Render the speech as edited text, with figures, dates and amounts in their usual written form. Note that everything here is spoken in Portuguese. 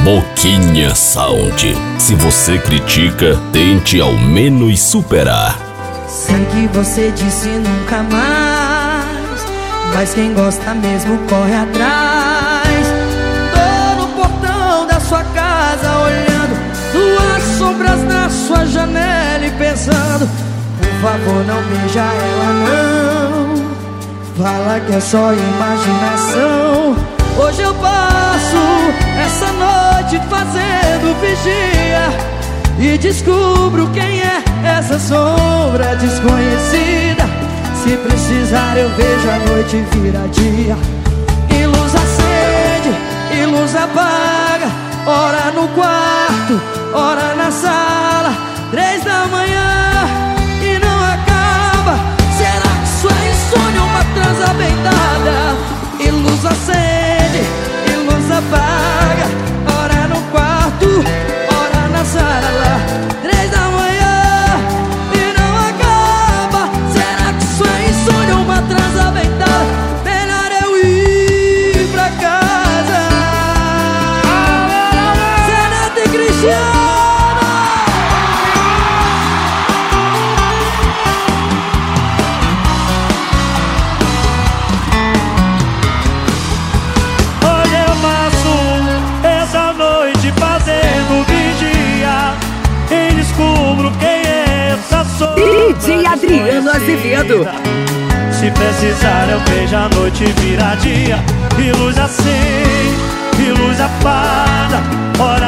Boquinha Sound. Se você critica, tente ao menos superar. Sei que você disse nunca mais, mas quem gosta mesmo corre atrás. Tô no portão da sua casa olhando duas sombras na sua janela e pensando: por favor, não beija ela não. Fala que é só imaginação. Hoje eu passo essa noite fazendo vigia e descubro quem é essa sombra desconhecida. Se precisar eu vejo a noite virar dia. E luz acende, e luz apaga, ora no quarto, ora na sala, 3 da manhã e não acaba. Será que isso é insônia ou uma transa bem dada? E luz acende, e luz apaga, ora no quarto, ora na sala, 3 da manhã e não acaba. Será que isso é insônia ou uma transa bem dada? Melhor eu ir pra casa. Zeneto e Cristiano. DJ Adriano Azevedo. Se precisar eu vejo a noite virar dia. E luz acende, e luz apaga, ora